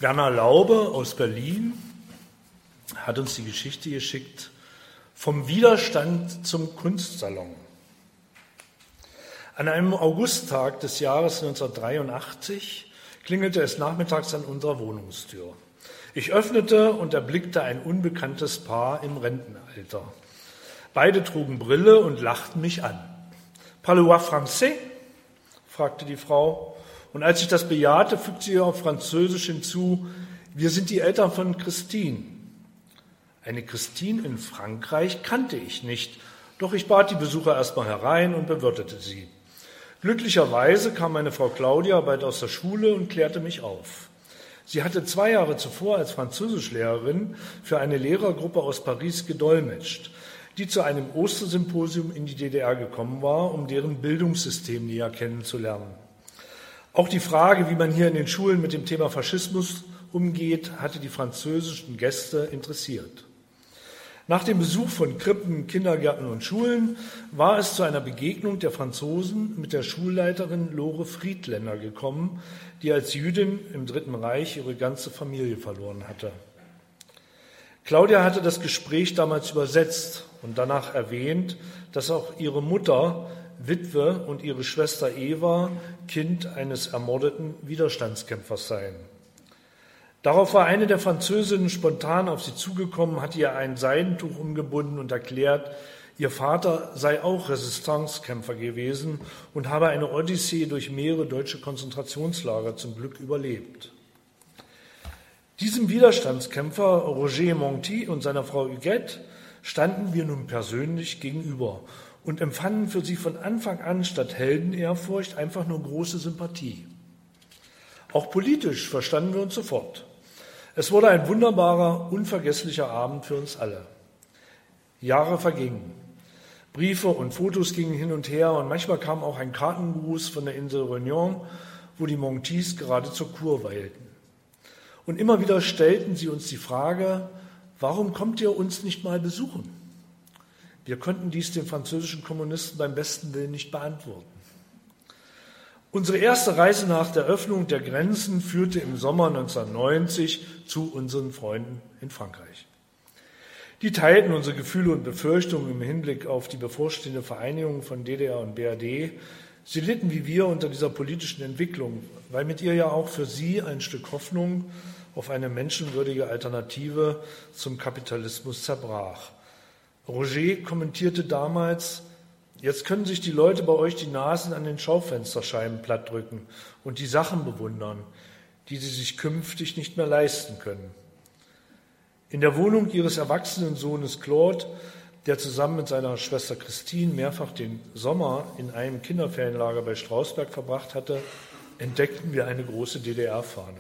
Werner Laube aus Berlin hat uns die Geschichte geschickt vom Widerstand zum Kunstsalon. An einem Augusttag des Jahres 1983 klingelte es nachmittags an unserer Wohnungstür. Ich öffnete und erblickte ein unbekanntes Paar im Rentenalter. Beide trugen Brille und lachten mich an. Parlez-vous français? Fragte die Frau. Und als ich das bejahte, fügte sie auf Französisch hinzu, wir sind die Eltern von Christine. Eine Christine in Frankreich kannte ich nicht, doch ich bat die Besucher erstmal herein und bewirtete sie. Glücklicherweise kam meine Frau Claudia bald aus der Schule und klärte mich auf. Sie hatte 2 Jahre zuvor als Französischlehrerin für eine Lehrergruppe aus Paris gedolmetscht, die zu einem Ostersymposium in die DDR gekommen war, um deren Bildungssystem näher kennenzulernen. Auch die Frage, wie man hier in den Schulen mit dem Thema Faschismus umgeht, hatte die französischen Gäste interessiert. Nach dem Besuch von Krippen, Kindergärten und Schulen war es zu einer Begegnung der Franzosen mit der Schulleiterin Lore Friedländer gekommen, die als Jüdin im Dritten Reich ihre ganze Familie verloren hatte. Claudia hatte das Gespräch damals übersetzt und danach erwähnt, dass auch ihre Mutter Witwe und ihre Schwester Eva Kind eines ermordeten Widerstandskämpfers seien. Darauf war eine der Französinnen spontan auf sie zugekommen, hatte ihr ein Seidentuch umgebunden und erklärt, ihr Vater sei auch Resistancekämpfer gewesen und habe eine Odyssee durch mehrere deutsche Konzentrationslager zum Glück überlebt. Diesem Widerstandskämpfer Roger Monti und seiner Frau Huguette standen wir nun persönlich gegenüber und empfanden für sie von Anfang an statt Heldenehrfurcht einfach nur große Sympathie. Auch politisch verstanden wir uns sofort. Es wurde ein wunderbarer, unvergesslicher Abend für uns alle. Jahre vergingen. Briefe und Fotos gingen hin und her und manchmal kam auch ein Kartengruß von der Insel Réunion, wo die Montis gerade zur Kur weilten. Und immer wieder stellten sie uns die Frage, warum kommt ihr uns nicht mal besuchen? Wir konnten dies den französischen Kommunisten beim besten Willen nicht beantworten. Unsere erste Reise nach der Öffnung der Grenzen führte im Sommer 1990 zu unseren Freunden in Frankreich. Die teilten unsere Gefühle und Befürchtungen im Hinblick auf die bevorstehende Vereinigung von DDR und BRD. Sie litten wie wir unter dieser politischen Entwicklung, weil mit ihr ja auch für sie ein Stück Hoffnung auf eine menschenwürdige Alternative zum Kapitalismus zerbrach. Roger kommentierte damals, jetzt können sich die Leute bei euch die Nasen an den Schaufensterscheiben plattdrücken und die Sachen bewundern, die sie sich künftig nicht mehr leisten können. In der Wohnung ihres erwachsenen Sohnes Claude, der zusammen mit seiner Schwester Christine mehrfach den Sommer in einem Kinderferienlager bei Strausberg verbracht hatte, entdeckten wir eine große DDR-Fahne.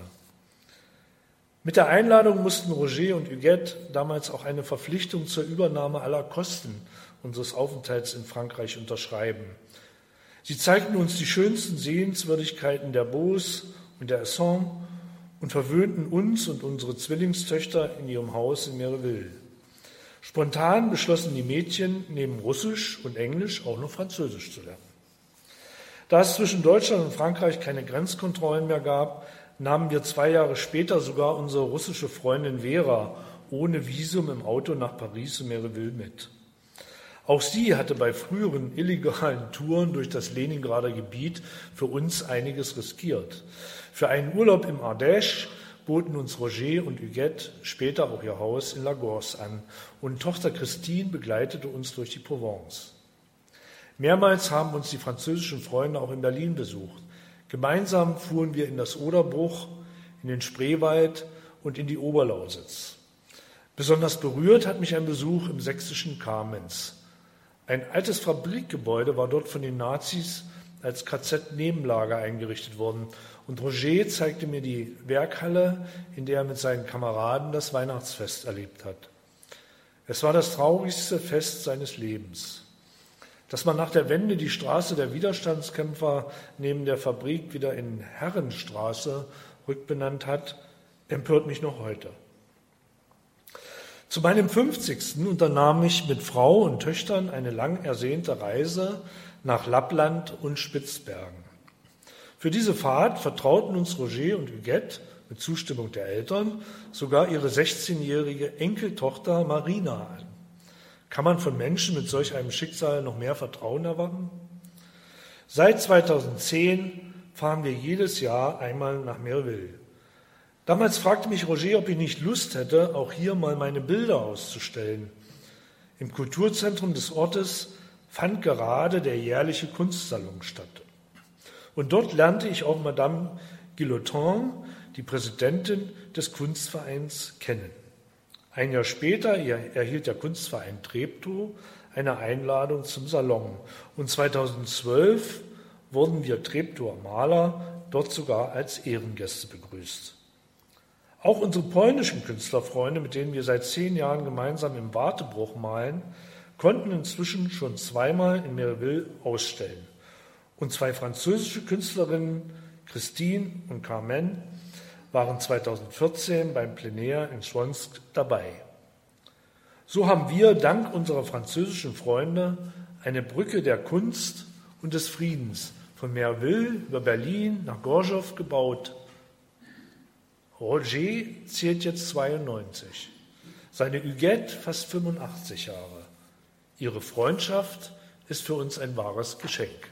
Mit der Einladung mussten Roger und Huguette damals auch eine Verpflichtung zur Übernahme aller Kosten unseres Aufenthalts in Frankreich unterschreiben. Sie zeigten uns die schönsten Sehenswürdigkeiten der Beauce und der Essonne und verwöhnten uns und unsere Zwillingstöchter in ihrem Haus in Méréville. Spontan beschlossen die Mädchen, neben Russisch und Englisch auch noch Französisch zu lernen. Da es zwischen Deutschland und Frankreich keine Grenzkontrollen mehr gab, nahmen wir 2 Jahre später sogar unsere russische Freundin Vera ohne Visum im Auto nach Paris und Méréville mit. Auch sie hatte bei früheren illegalen Touren durch das Leningrader Gebiet für uns einiges riskiert. Für einen Urlaub im Ardèche boten uns Roger und Huguette später auch ihr Haus in Lagos an und Tochter Christine begleitete uns durch die Provence. Mehrmals haben uns die französischen Freunde auch in Berlin besucht. Gemeinsam fuhren wir in das Oderbruch, in den Spreewald und in die Oberlausitz. Besonders berührt hat mich ein Besuch im sächsischen Kamenz. Ein altes Fabrikgebäude war dort von den Nazis als KZ-Nebenlager eingerichtet worden. Und Roger zeigte mir die Werkhalle, in der er mit seinen Kameraden das Weihnachtsfest erlebt hat. Es war das traurigste Fest seines Lebens. Dass man nach der Wende die Straße der Widerstandskämpfer neben der Fabrik wieder in Herrenstraße rückbenannt hat, empört mich noch heute. Zu meinem 50. unternahm ich mit Frau und Töchtern eine lang ersehnte Reise nach Lappland und Spitzbergen. Für diese Fahrt vertrauten uns Roger und Huguette mit Zustimmung der Eltern, sogar ihre 16-jährige Enkeltochter Marina an. Kann man von Menschen mit solch einem Schicksal noch mehr Vertrauen erwarten? Seit 2010 fahren wir jedes Jahr einmal nach Merville. Damals fragte mich Roger, ob ich nicht Lust hätte, auch hier mal meine Bilder auszustellen. Im Kulturzentrum des Ortes fand gerade der jährliche Kunstsalon statt. Und dort lernte ich auch Madame Guillotin, die Präsidentin des Kunstvereins, kennen. Ein Jahr später erhielt der Kunstverein Treptow eine Einladung zum Salon. Und 2012 wurden wir Treptower Maler dort sogar als Ehrengäste begrüßt. Auch unsere polnischen Künstlerfreunde, mit denen wir seit 10 Jahren gemeinsam im Wartebruch malen, konnten inzwischen schon zweimal in Merville ausstellen. Und 2 französische Künstlerinnen, Christine und Carmen, waren 2014 beim Plenaire in Schwonsk dabei. So haben wir dank unserer französischen Freunde eine Brücke der Kunst und des Friedens von Merville über Berlin nach Gorzów gebaut. Roger zählt jetzt 92, seine Huguette fast 85 Jahre. Ihre Freundschaft ist für uns ein wahres Geschenk.